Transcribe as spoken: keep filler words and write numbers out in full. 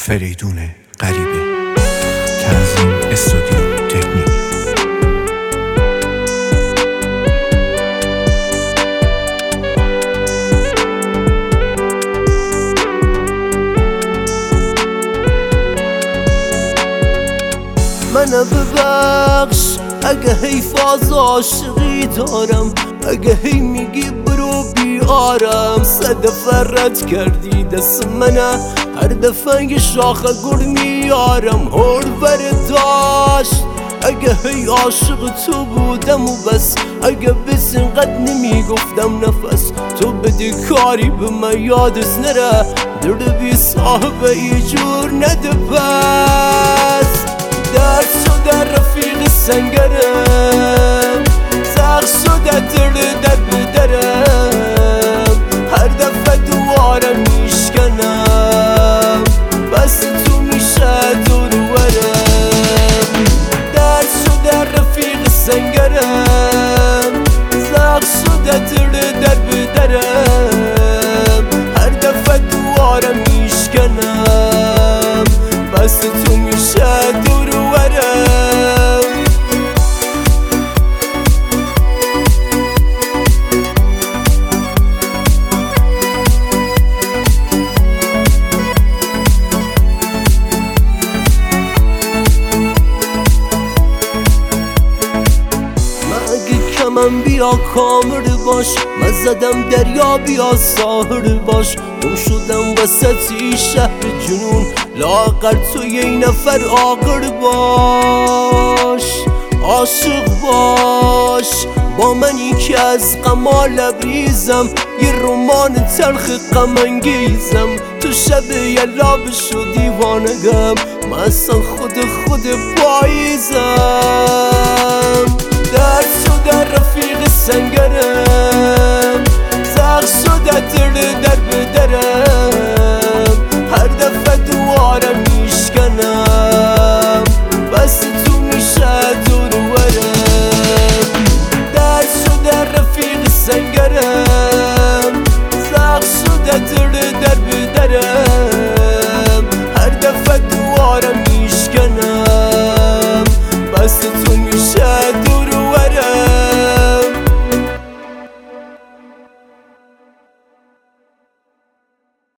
فریدون غریبه. تنظیم استودیو تکنیک. منو ببخش اگه حیف از عاشقی دارم، اگه هی میگی برو بیارم. سه دفعه رد کردی دست منه، هر دفعه یه شاخه گل میارم. هر برداشت اگه هی عاشق تو بودم و بس، اگه بس اینقدر نمیگفتم نفس. تو بدی کاری به من یادت نره، درد بی صاحبه ای جور نده. پس درد شده رفیق سنگرم، زخ شده درد در بدرم. هر دفعه دواره میشکنم، بس تو میشه دور ورم. درد شده رفیق سنگرم، زخ شده درد در بدرم. هر دفعه دواره میشکنم، بس تو میشه دور ورم. من بیا کامل باش، من زدم دریا بیا ساحل باش. گم شدم وسطی شهر جنون، لاغر تو یه نفر عاقل باش. عاشق باش با منی که از غما لبریزم، یه رمان تلخ غم انگیزم. تو شب یلا بشو دیوانگم، من اصلا خود خود پاییزم. درد شده رفیق سنگرم،